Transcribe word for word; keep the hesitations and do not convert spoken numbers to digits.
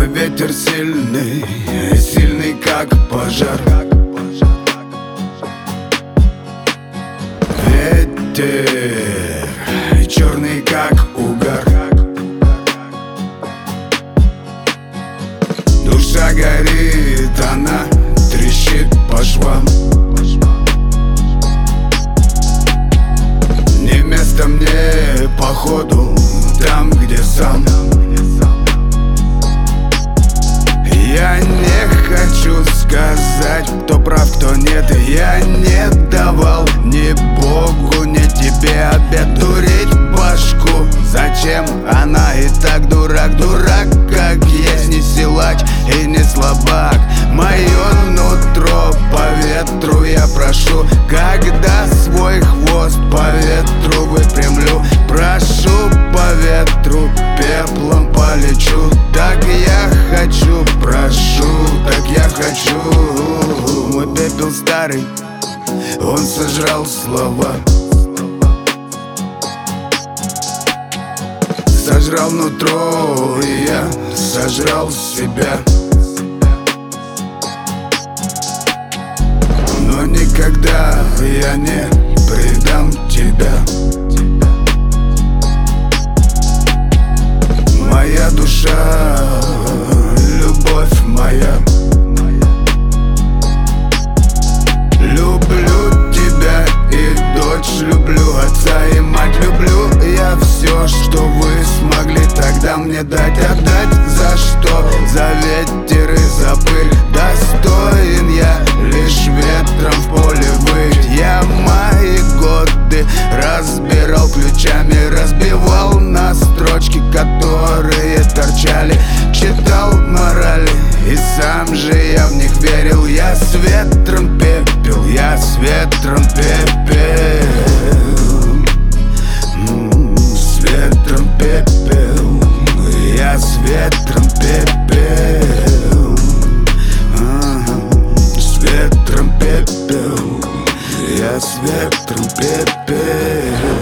Мой ветер сильный, сильный как пожар. Ветер черный как угар. Душа горит, она трещит по швам. Не место мне походу там, где сам. Я не хочу сказать, кто прав, кто нет. Я не давал ни Богу, ни тебе обет дурить башку. Зачем? Она и так дурак, дурак как есть. Не силач и не слабак. Мое нутро по ветру я прошу. Когда свой хвост по ветру выпрямлю, прошу по ветру, пеплом полечу. Так я хочу, прошу, так я хочу. Мой пепел старый, он сожрал слова. Сожрал нутро, и я сожрал себя. Но никогда я не предам тебя. Моя душа, любовь моя. Люблю тебя и дочь, люблю отца и мать. Люблю я все, что вы смогли тогда мне дать. Отдать за что? За ветер и за пыль. Достоин я лишь ветром в поле выть. Я мои годы разбирал ключами, разбивал на строчки, которые торчали. Читал морали, и сам же я в них верил. Я с ветром пепел, я с ветром пепел. С ветром пепел, я с ветром пепел. С ветром пепел, я с ветром пепел.